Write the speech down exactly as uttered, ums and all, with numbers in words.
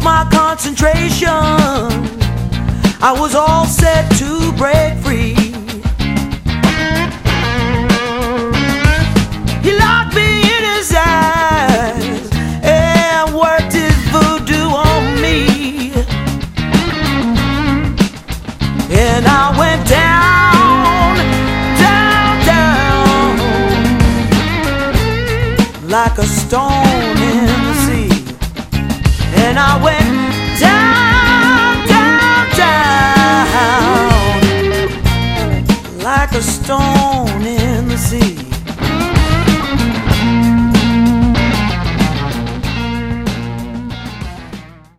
my concentration. I was all set to break free. He locked me in his eyes and worked his voodoo on me. And I went down, down, down like a stone in the sea. And I went down, down, down like a stone